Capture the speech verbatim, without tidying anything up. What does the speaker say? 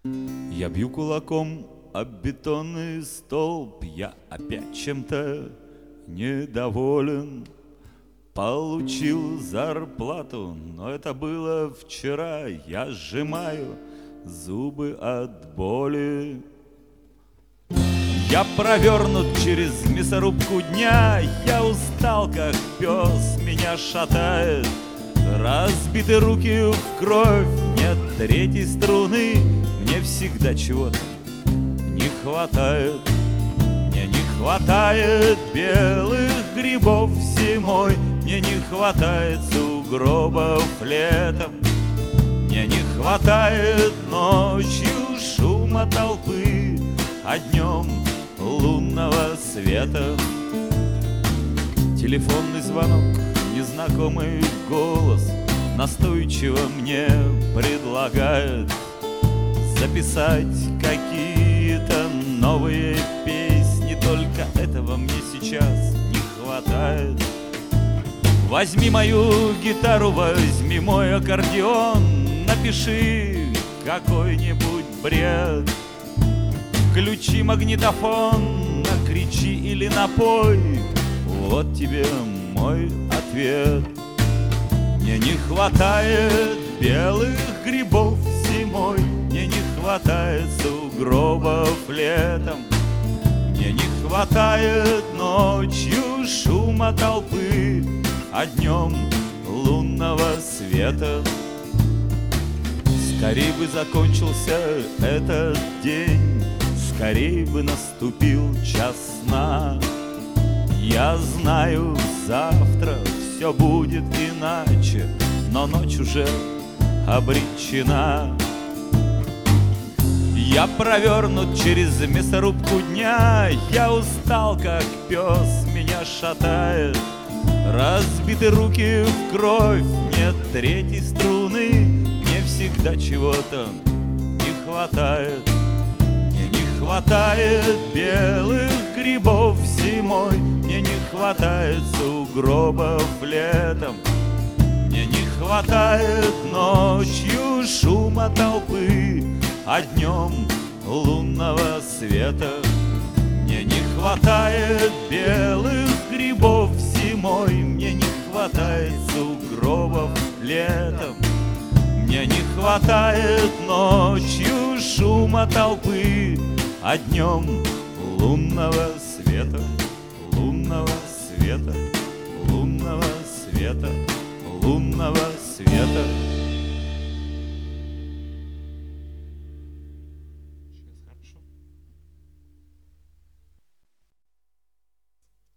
Я бью кулаком об бетонный столб, я опять чем-то недоволен. Получил зарплату, но это было вчера. Я сжимаю зубы от боли. Я провернут через мясорубку дня. Я устал, как пес, меня шатает. Разбиты руки в кровь, нет третьей струны. Мне всегда чего-то не хватает. Мне не хватает белых грибов зимой. Мне не хватает сугробов летом. Мне не хватает ночью шума толпы, а днем лунного света. Телефонный звонок, незнакомый голос настойчиво мне предлагает записать какие-то новые песни. Только этого мне сейчас не хватает. Возьми мою гитару, возьми мой аккордеон, напиши какой-нибудь бред. Включи магнитофон, накричи или напой. Вот тебе мой ответ. Мне не хватает белых грибов зимой. Мне не хватает сугробов летом. Мне не хватает ночью шума толпы, а днем лунного света. Скорей бы закончился этот день, скорей бы наступил час сна. Я знаю, завтра все будет иначе, но ночь уже обречена. Я провернут через мясорубку дня. Я устал, как пес, меня шатает. Разбиты руки в кровь, нет третьей струны. Мне всегда чего-то не хватает. Мне не хватает белых грибов зимой. Мне не хватает сугробов летом. Мне не хватает ночью шума толпы, а днем лунного света. Мне не хватает белых грибов зимой. Мне не хватает сугробов летом. Мне не хватает ночью шума толпы, а днем лунного света. Лунного света, лунного света, лунного света.